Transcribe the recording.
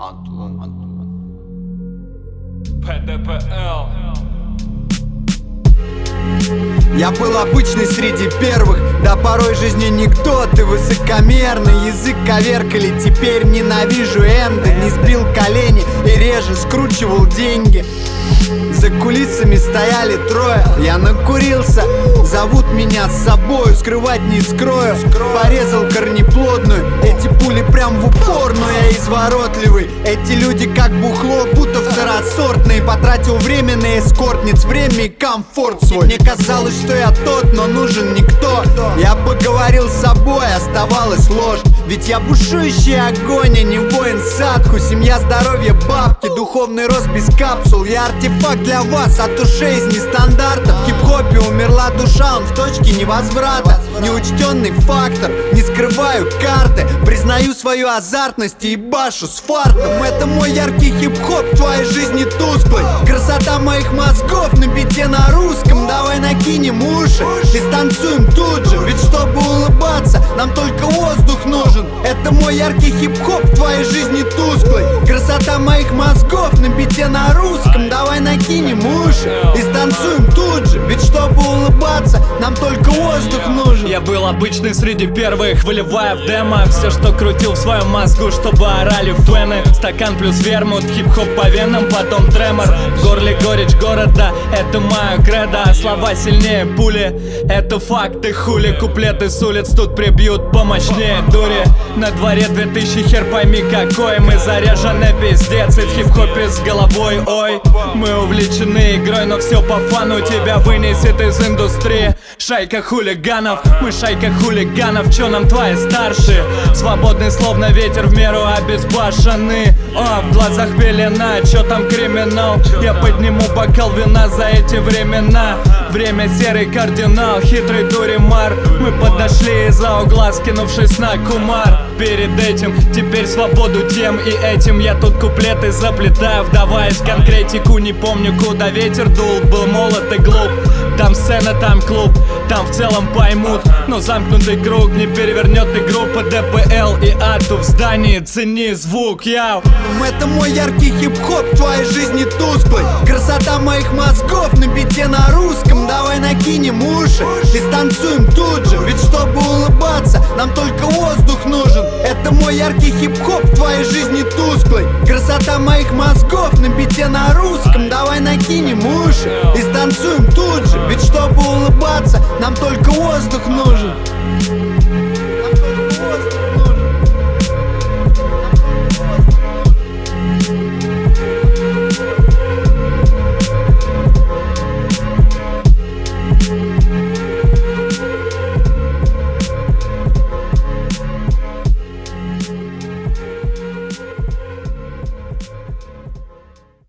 ПДПЛ. Я был обычный среди первых, да порой жизни никто. Ты высокомерный, язык коверкали, теперь ненавижу энды. Не сбил колени и реже скручивал деньги. За кулисами стояли трое, я накурился. Зовут меня с собой, скрывать не скрою. Порезал корнеплодную, эти пули прям в упор. Но я изворотливый, эти люди как бухло, будто второсортные. Потратил время на эскортниц, время и комфорт свой. Мне казалось, что я тот, но нужен никто. Я поговорил с собой, оставалась ложь. Ведь я бушующий огонь, а не воин садху. Семья, здоровье, бабки, духовный рост без капсул. Я артефакт для вас, от ушей из нестандартов. В хип-хопе умерла душа, он в точке невозврата. Неучтенный фактор, не скрываю карты. Признаю свою азартность и башу с фартом. Это мой яркий хип-хоп, в твоей жизни тусклый. Красота моих мозгов на бите на русском. Давай накинем уши и станцуем тут же. Ведь чтобы улыбаться, нам только воздух нужен. Это мой яркий хип-хоп, в твоей жизни тусклый. Красота моих мозгов на бите на русском. Давай накинем уши и станцуем тут же. Ведь чтобы улыбаться, нам только воздух нужен. Я был обычный среди первых, выливая в демо все, что крутил в своем мозгу, чтобы орали фены. Стакан плюс вермут, хип-хоп по венам, потом тремор. В горле горечь города, это моя кредо. Слова сильнее пули, это факты, хули. Куплеты с улиц тут прибьют помощнее дури. На дворе 2000, хер пойми какой. Мы заряжены пиздец, и в хип-хопе с головой. Ой, мы увлечены игрой, но все по фану. Тебя вынесет из индустрии шайка хулиганов. Мы шайка хулиганов, чё нам твои старшие? Свободный словно ветер, в меру обезбашены. В глазах пелена, чё там криминал? Я подниму бокал вина за эти времена. Время серый кардинал, хитрый дуримар. Мы подошли из-за угла, скинувшись на кумар. Перед этим, теперь свободу тем и этим. Я тут куплеты заплетаю, вдаваясь в конкретику. Не помню, куда ветер дул, был молод и глуп. Там сцена, там клуб, там в целом поймут. Но замкнутый круг не перевернет игру. ПДПЛ и Ату в здании, цени звук, яу. Это мой яркий хип-хоп, в твоей жизни тусклый. Красота моих мозгов на бите на русском. Давай накинем уши и станцуем тут же. Ведь чтобы улыбаться, нам только воздух нужен. Это мой яркий хип-хоп, в твоей жизни тусклый. Красота моих мозгов на бите на русском. Давай накинем уши и станцуем тут же. Ведь чтобы улыбаться, нам только воздух нужен.